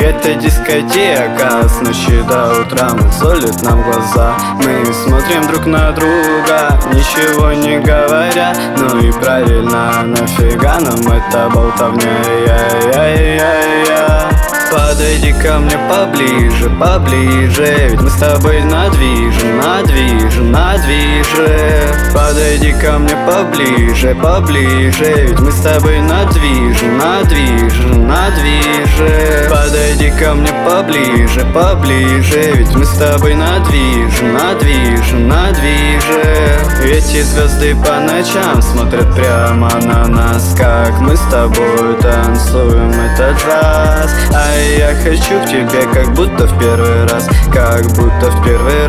это дискотека. С ночи до утра мозолит нам глаза. Мы смотрим друг на друга, ничего не говоря. Ну и правильно, нафига нам эта болтовня? Подойди ко мне поближе, поближе, ведь мы с тобой на движе. Подойди ко мне поближе, поближе, ведь мы с тобой на движе. Подойди ко мне поближе, поближе, ведь мы с тобой на движе. Эти звезды по ночам смотрят прямо на нас, как мы с тобой танцуем этот джаз. А я хочу к тебе, как будто в первый раз, как будто в первый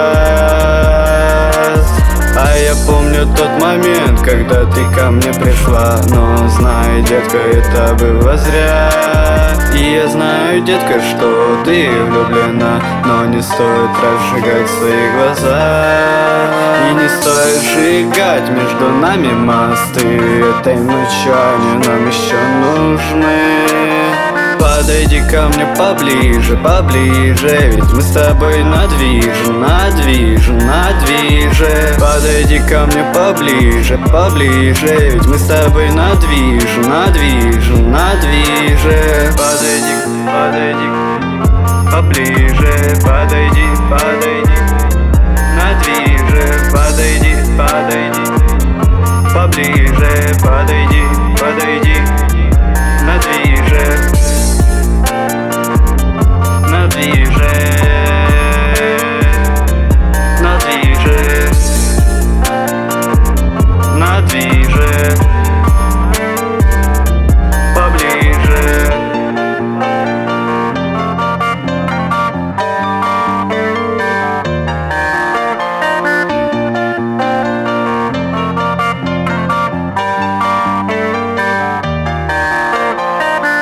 раз. А я помню тот момент, когда ты ко мне пришла. Но знай, детка, это было зря. И я знаю, детка, что ты влюблена, но не стоит разжигать свои глаза. И не стоит сжигать между нами мосты. Этой ночью они нам еще нужны. Подойди ко мне поближе, поближе, ведь мы с тобой на движе. Подойди ко мне поближе, поближе, ведь мы с тобой на движе. Подойди, подойди, поближе, подойди, подойди, на движе, подойди, подойди, поближе, подойди, подойди.